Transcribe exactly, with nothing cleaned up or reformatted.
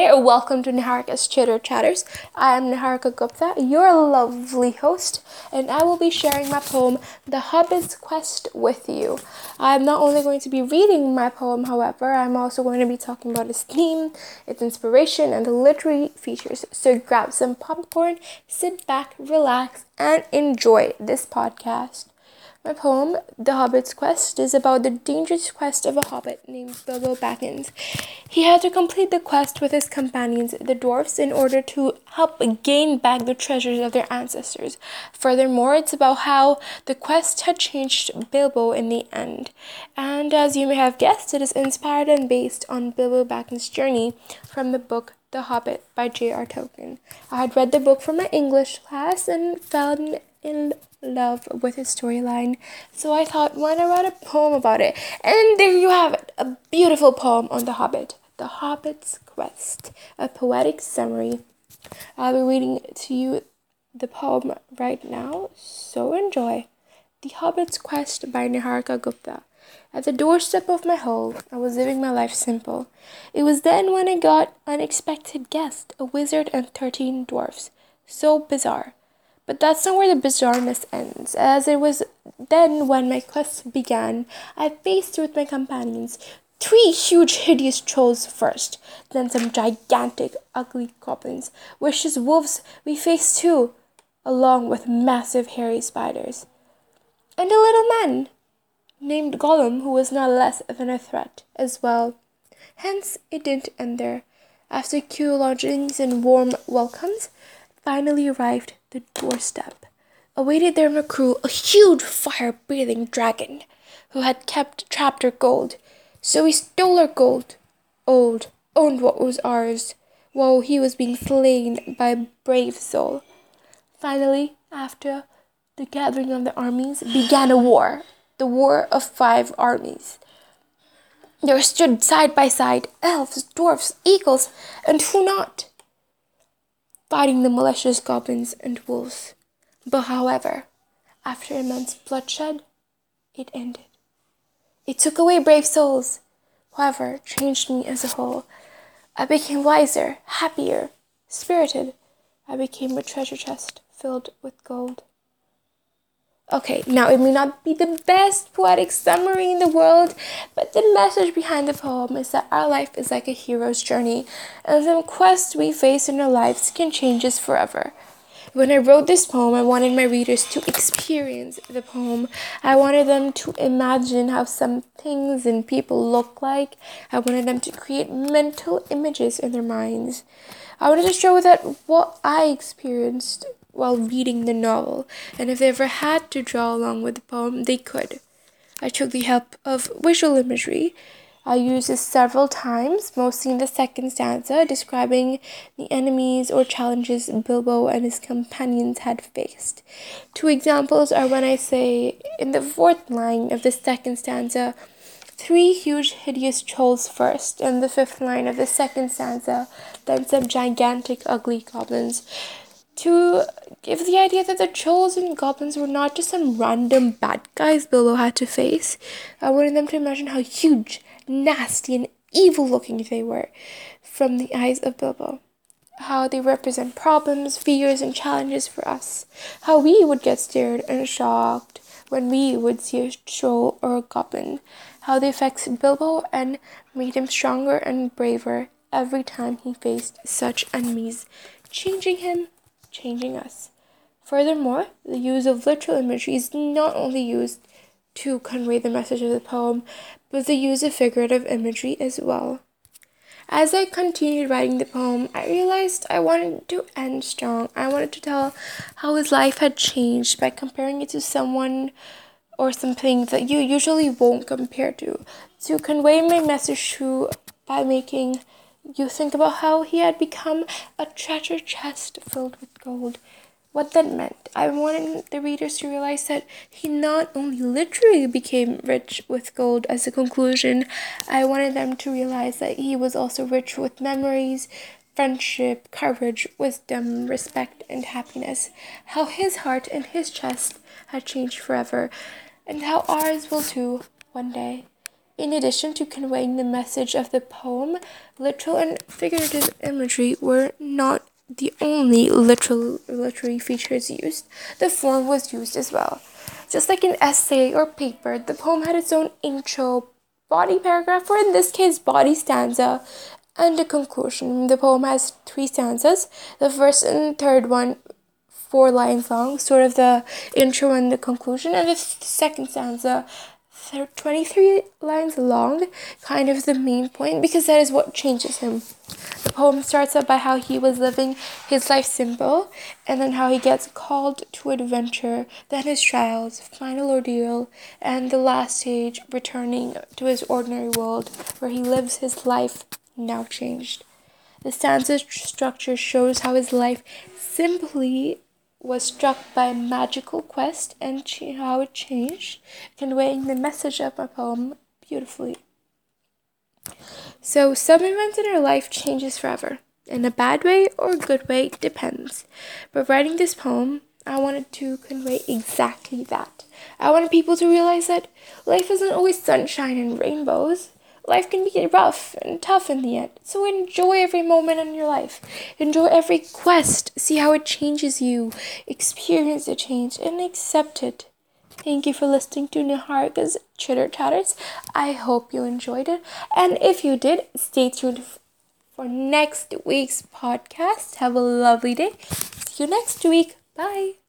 there, welcome to Niharika's Chitter Chatters. I am Niharika Gupta, your lovely host, and I will be sharing my poem, The Hobbit's Quest, with you. I'm not only going to be reading my poem, however, I'm also going to be talking about its theme, its inspiration, and the literary features. So grab some popcorn, sit back, relax, and enjoy this podcast. My poem, The Hobbit's Quest, is about the dangerous quest of a hobbit named Bilbo Baggins. He had to complete the quest with his companions, the dwarfs, in order to help gain back the treasures of their ancestors. Furthermore, it's about how the quest had changed Bilbo in the end. And as you may have guessed, it is inspired and based on Bilbo Baggins' journey from the book The Hobbit by J R Tolkien. I had read the book from my English class and fell in love with his storyline, so I thought, why not write a poem about it? And there you have it, a beautiful poem on The Hobbit, The Hobbit's Quest, a poetic summary. I'll be reading to you the poem right now, so enjoy. The Hobbit's Quest by Niharika Gupta. At the doorstep of my hole, I was living my life simple. It was then when I got unexpected guest, a wizard and thirteen dwarfs. So bizarre. But that's not where the bizarreness ends, as it was then when my quest began. I faced with my companions three huge hideous trolls first, then some gigantic ugly goblins. Vicious wolves we faced too, along with massive hairy spiders. And a little man named Gollum, who was not less than a threat as well. Hence, it didn't end there. After queue lodgings and warm welcomes, finally arrived the doorstep. Awaited there my crew a huge fire-breathing dragon, who had kept trapped our gold. So we stole our gold, old, owned what was ours, while he was being slain by a brave soul. Finally, after the gathering of the armies, began a war, the war of five armies. There stood side by side elves, dwarfs, eagles, and who not, fighting the malicious goblins and wolves. But however, after immense bloodshed, it ended. It took away brave souls, however, changed me as a whole. I became wiser, happier, spirited. I became a treasure chest filled with gold. Okay, now it may not be the best poetic summary in the world, but the message behind the poem is that our life is like a hero's journey, and the quest we face in our lives can change us forever. When I wrote this poem, I wanted my readers to experience the poem. I wanted them to imagine how some things and people look like. I wanted them to create mental images in their minds. I wanted to show that what I experienced while reading the novel, and if they ever had to draw along with the poem, they could. I took the help of visual imagery. I used this several times, mostly in the second stanza, describing the enemies or challenges Bilbo and his companions had faced. Two examples are when I say, in the fourth line of the second stanza, three huge hideous trolls first, and the fifth line of the second stanza, then some gigantic ugly goblins, to give the idea that the trolls and goblins were not just some random bad guys Bilbo had to face. I wanted them to imagine how huge, nasty, and evil-looking they were from the eyes of Bilbo. How they represent problems, fears, and challenges for us. How we would get scared and shocked when we would see a troll or a goblin. How they affected Bilbo and made him stronger and braver every time he faced such enemies, changing him, changing us. Furthermore, the use of literal imagery is not only used to convey the message of the poem, but the use of figurative imagery as well. As I continued writing the poem, I realized I wanted to end strong. I wanted to tell how his life had changed by comparing it to someone or something that you usually won't compare to. To convey my message through by making you think about how he had become a treasure chest filled with gold. What that meant. I wanted the readers to realize that he not only literally became rich with gold as a conclusion, I wanted them to realize that he was also rich with memories, friendship, courage, wisdom, respect, and happiness. How his heart and his chest had changed forever, and how ours will too one day. In addition to conveying the message of the poem, literal and figurative imagery were not the only literal literary features used. The form was used as well. Just like an essay or paper, the poem had its own intro, body paragraph, or in this case, body stanza, and a conclusion. The poem has three stanzas. The first and third one, four lines long, sort of the intro and the conclusion, and the second stanza, twenty-three lines long, kind of the main point, because that is what changes him. The poem starts out by how he was living his life simple, and then how he gets called to adventure, then his trials, final ordeal, and the last stage, returning to his ordinary world, where he lives his life now changed. The stanza structure shows how his life simply was struck by a magical quest and ch- how it changed, conveying the message of my poem beautifully. So, some events in our life changes forever. In a bad way or a good way, depends. But writing this poem, I wanted to convey exactly that. I wanted people to realize that life isn't always sunshine and rainbows. Life can be rough and tough in the end. So enjoy every moment in your life. Enjoy every quest. See how it changes you. Experience the change and accept it. Thank you for listening to Niharika's Chitter Chatters. I hope you enjoyed it. And if you did, stay tuned for next week's podcast. Have a lovely day. See you next week. Bye.